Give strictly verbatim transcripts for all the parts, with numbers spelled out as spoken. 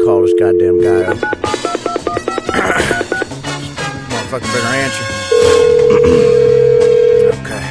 call this goddamn guy up. Motherfucker better answer. Okay.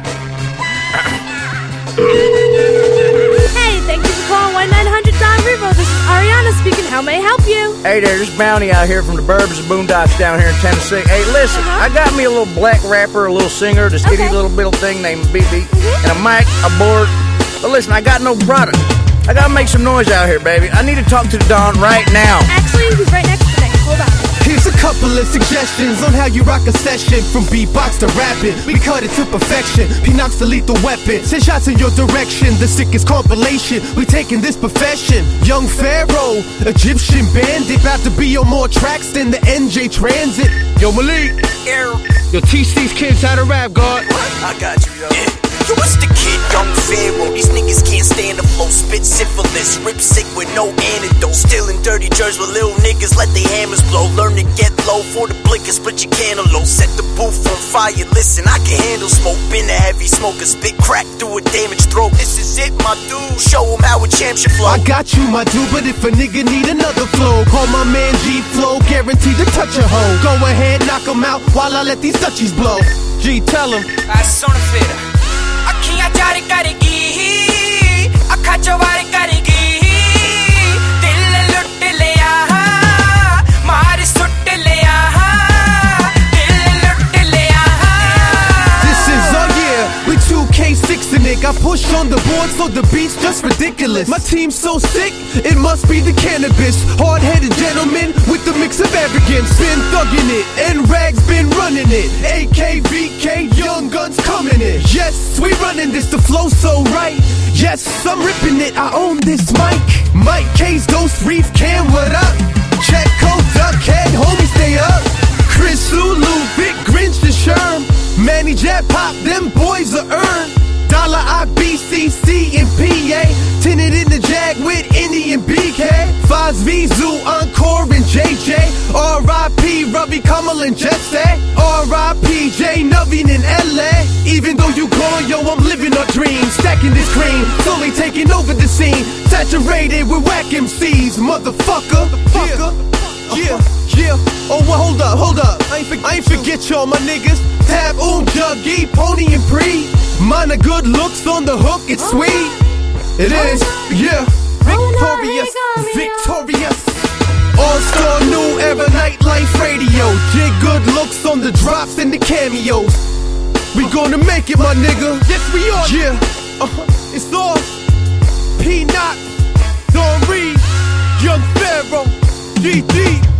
Hey, thank you for calling one nine hundred Don Revo. This is Ariana speaking. How may I help you? Hey there, this Bounty out here from the Burbs and Boondocks down here in Tennessee. Hey, listen, Uh-huh. I got me a little black rapper, a little singer, this Okay. kitty little bittle thing named B B, Mhm. and a mic, a board. But listen, I got no product. I gotta make some noise out here, baby. I need to talk to the Don right now. Actually, he's right next to me. Hold on. Here's a couple of suggestions on how you rock a session. From beatbox to rapping, we cut it to perfection. P-Knox the lethal weapon, send shots in your direction. The sickest compilation, we taking this profession. Young Pharaoh, Egyptian bandit, about to be on more tracks than the N J Transit. Yo Malik, yo teach these kids how to rap, God. I got you, yo. Yeah. Yo, it's the kid, Young Pharaoh. These niggas can't stand the flow. Spit syphilis, rip sick with no antidote. Still in dirty jerseys with little niggas, let they hammers blow. Learn to get low for the blicker, split your cantaloupe. Set the booth on fire, listen, I can handle smoke. Been a heavy smoker, spit crack through a damaged throat. This is it, my dude. Show 'em how a champ should flow. I got you, my dude, but if a nigga need another flow, call my man G-Flow, guaranteed to touch a hoe. Go ahead, knock 'em out while I let these touchies blow. G, tell 'em. Ah, sono-feira. ਅੱਖੀਆਂ ਚਾਰ ਕਰੇਗੀ ਅੱਖਾਂ ਚੋਂ ਵਾਰ ਕਰੇਗੀ ਦਿਲ ਲੁੱਟ ਲਿਆ ਮਾਰ ਸੁੱਟ ਲਿਆ ਦਿਲ ਲੁੱਟ ਲਿਆ. This is our year, we two K sixing it. Got pushed on the board so the beat's just ridiculous. My team's so sick, it must be the cannabis. Hard-headed gentlemen with the mix of arrogance. Been thugging it, and Rag's been running it. A K, V K, Young Guns coming in. Yes, we running this, the flow so right. Yes, I'm ripping it, I own this mic. Mike K's Ghost Reef, Cam, what up? Check code, Duckhead, homie, stay up. Chris Zulu, Big Grinch, the Sherm. Manny Jet Pop, them boys are earned. Dollar I B C C and P A. Tinted in the Jag with Indy and B K. Foz V, Zoo, Encore and J J. R I P Ravi Kamal and Jesse. R I P J Naveen in L A. Even though you gone, yo, I'm living our dreams. Stacking this cream, slowly taking over the scene. Saturated with whack M Cs, motherfucker. Yeah, yeah, yeah. Oh, well, hold up, hold up. I ain't, for- I ain't forget y'all, my niggas. Tab, Oom, Juggy, Pony, and Bree. Mine are good looks on the hook, it's sweet. It is, yeah. Victorious, victorious. All-star new era nightlife radio. Jig good looks on the drops and the cameos. We gonna make it, my nigga. Yes, we are. Yeah, uh-huh. It's all P-Knox, Don Reed, Young Pharaoh, G D.